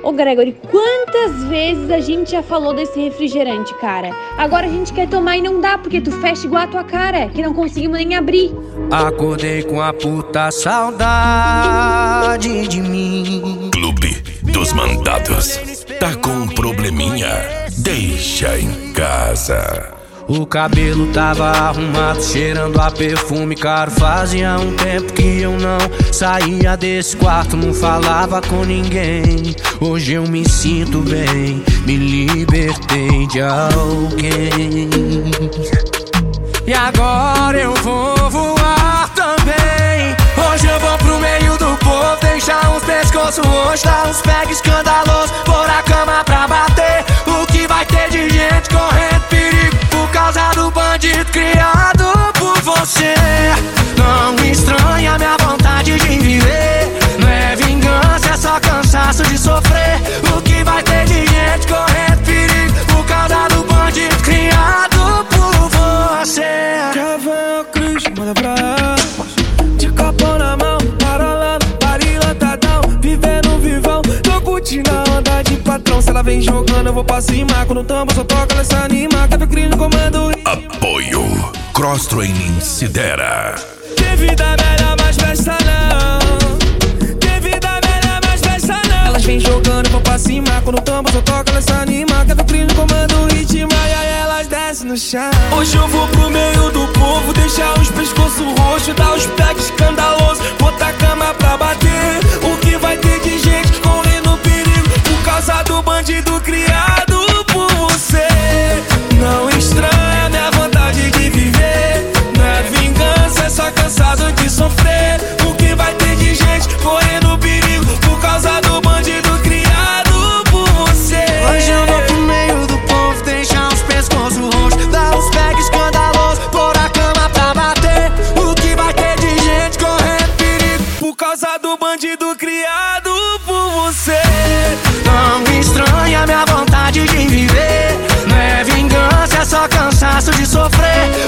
Ô Gregory, quantas vezes a gente já falou desse refrigerante, cara? Agora a gente quer tomar e não dá, porque tu fecha igual a tua cara, que não conseguimos nem abrir. Acordei com a puta saudade de mim. Clube dos Mandados. Tá com um probleminha? Deixa em casa. O cabelo tava arrumado, cheirando a perfume caro. Fazia um tempo que eu não saía desse quarto, não falava com ninguém. Hoje eu me sinto bem, me libertei de alguém. E agora eu vou voar também. Hoje eu vou pro meio do povo, deixar uns pescoços roxos, dar uns pega escandalosos, pôr a cama pra bater. O que vai ter de gente correndo perigo por causa do bandido criado por você. Não me estranha minha vontade de viver. Não é vingança, é só cansaço de sofrer. O que vai ter de gente correndo perigo por causa do bandido criado por você. Cavão, Cruz, manda pra ela. De copo na mão, paralelo, parilantadão. Vivendo vivão, tô curtindo a onda de patrão. Se ela vem jogando, eu vou pra cima. Quando tamo, só toca, ela se anima. Café Cris no comando. Apoio Cross Training Sidera. Tem vida melhor, mas festa não. Tem vida melhor, mas festa não. Elas vem jogando, eu vou pra cima. Quando tamo, só toca, ela se anima. Café Cris no comando, ritmo. E aí elas descem no chão. Hoje eu vou pro meio do povo, deixar os pescoços roxos, dar os pés escandalosos, botar a cama pra bater. O que vai ter de gente correndo perigo por causa do bandido criado por você. Não estranha minha vontade de viver. Não é vingança, é só cansado de sofrer. O que vai ter de gente correndo perigo por causa do bandido criado por você. Hoje eu vou pro meio do povo, deixar os pescoços roxos, dar uns pega escandalosos, pôr a cama pra bater. O que vai ter de gente correndo perigo por causa do bandido criado por você. Não me estranha minha vontade de viver. Não é vingança, é só cansaço de sofrer.